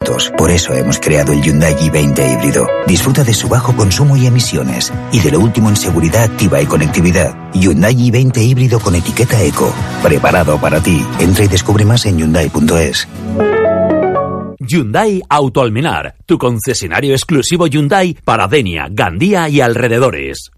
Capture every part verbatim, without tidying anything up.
juntos. Por eso hemos creado el Hyundai i veinte híbrido. Disfruta de su bajo consumo y emisiones. Y de lo último en seguridad activa y conectividad. Hyundai i veinte híbrido con etiqueta Eco. Preparado para ti. Entra y descubre más en hyundai punto es. Hyundai Auto Almenar, tu concesionario exclusivo Hyundai para Denia, Gandía y alrededores.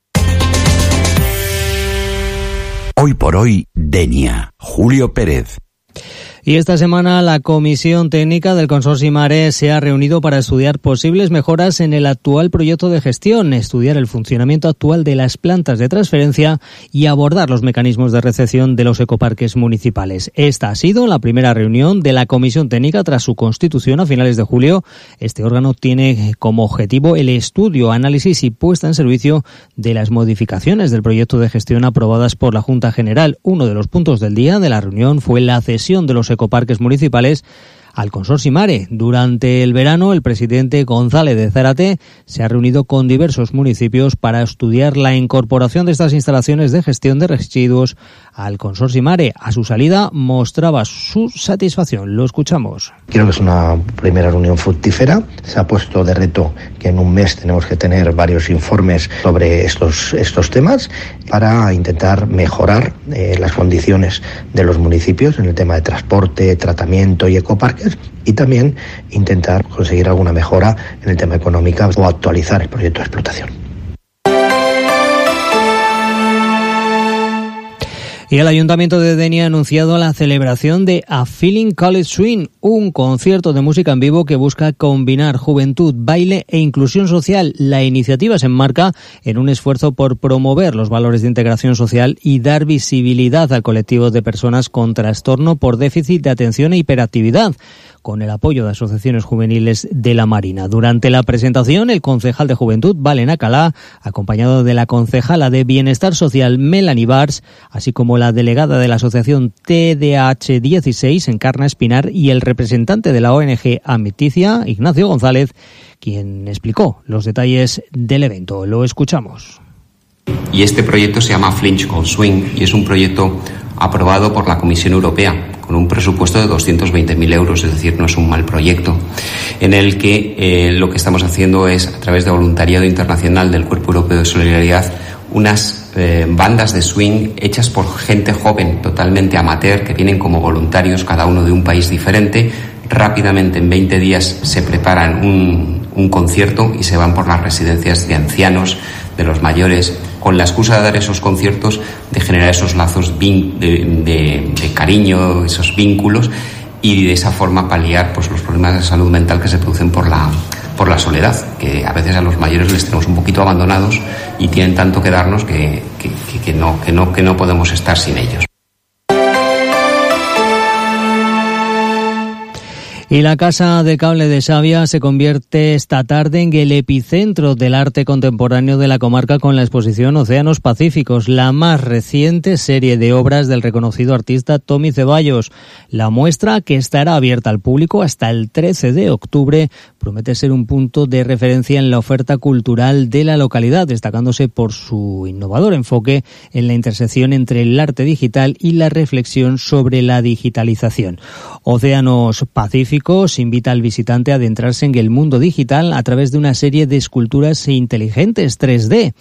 Hoy por hoy, Denia. Julio Pérez. Y esta semana la Comisión Técnica del Consorcio Mare se ha reunido para estudiar posibles mejoras en el actual proyecto de gestión, estudiar el funcionamiento actual de las plantas de transferencia y abordar los mecanismos de recepción de los ecoparques municipales. Esta ha sido la primera reunión de la Comisión Técnica tras su constitución a finales de julio. Este órgano tiene como objetivo el estudio, análisis y puesta en servicio de las modificaciones del proyecto de gestión aprobadas por la Junta General. Uno de los puntos del día de la reunión fue la cesión de los ecoparques municipales al Consorcio Mare. Durante el verano, el presidente González de Zárate se ha reunido con diversos municipios para estudiar la incorporación de estas instalaciones de gestión de residuos al Consorcio Mare. A su salida mostraba su satisfacción. Lo escuchamos. Creo que es una primera reunión fructífera. Se ha puesto de reto que en un mes tenemos que tener varios informes sobre estos, estos temas para intentar mejorar eh, las condiciones de los municipios en el tema de transporte, tratamiento y ecoparques, y también intentar conseguir alguna mejora en el tema económico o actualizar el proyecto de explotación. Y el Ayuntamiento de Denia ha anunciado la celebración de A Feeling College Swing, un concierto de música en vivo que busca combinar juventud, baile e inclusión social. La iniciativa se enmarca en un esfuerzo por promover los valores de integración social y dar visibilidad al colectivo de personas con trastorno por déficit de atención e hiperactividad, con el apoyo de asociaciones juveniles de la Marina. Durante la presentación, el concejal de Juventud, Valen Acalá, acompañado de la concejala de Bienestar Social, Melanie Bars, así como la delegada de la asociación T D A H dieciséis, Encarna Espinar, y el representante de la O N G Amiticia, Ignacio González, quien explicó los detalles del evento. Lo escuchamos. Y este proyecto se llama Flinch Call Swing y es un proyecto aprobado por la Comisión Europea con un presupuesto de doscientos veinte mil euros, es decir, no es un mal proyecto, en el que eh, lo que estamos haciendo es, a través de voluntariado internacional del Cuerpo Europeo de Solidaridad, unas eh, bandas de swing hechas por gente joven, totalmente amateur, que vienen como voluntarios, cada uno de un país diferente. Rápidamente, en veinte días, se preparan un, un concierto y se van por las residencias de ancianos, de los mayores, con la excusa de dar esos conciertos, de generar esos lazos de, de, de cariño, esos vínculos, y de esa forma paliar pues los problemas de salud mental que se producen por la por la soledad, que a veces a los mayores les tenemos un poquito abandonados y tienen tanto que darnos que, que, que, que no que no que no podemos estar sin ellos. Y la Casa de Cable de Xàbia se convierte esta tarde en el epicentro del arte contemporáneo de la comarca con la exposición Océanos Pacíficos, la más reciente serie de obras del reconocido artista Tommy Ceballos. La muestra, que estará abierta al público hasta el trece de octubre, promete ser un punto de referencia en la oferta cultural de la localidad, destacándose por su innovador enfoque en la intersección entre el arte digital y la reflexión sobre la digitalización. Océanos Pacíficos invita al visitante a adentrarse en el mundo digital a través de una serie de esculturas inteligentes tres D.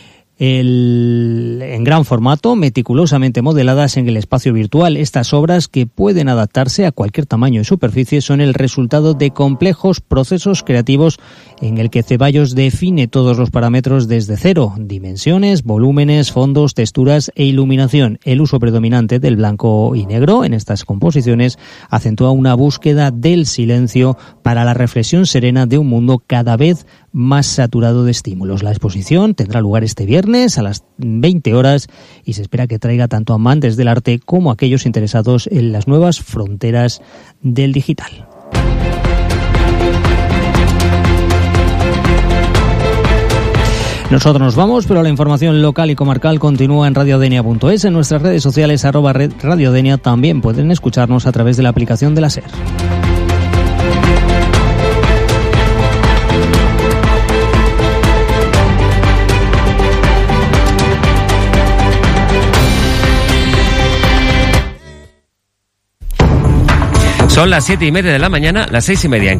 El, en gran formato, meticulosamente modeladas en el espacio virtual. Estas obras, que pueden adaptarse a cualquier tamaño y superficie, son el resultado de complejos procesos creativos en el que Ceballos define todos los parámetros desde cero: dimensiones, volúmenes, fondos, texturas e iluminación. El uso predominante del blanco y negro en estas composiciones acentúa una búsqueda del silencio para la reflexión serena de un mundo cada vez más saturado de estímulos. La exposición tendrá lugar este viernes a las veinte horas y se espera que traiga tanto amantes del arte como aquellos interesados en las nuevas fronteras del digital. Nosotros nos vamos, pero la información local y comarcal continúa en radiodenia punto es. En nuestras redes sociales, arroba radiodenia, también pueden escucharnos a través de la aplicación de la SER. Son las siete y media de la mañana, las seis y media en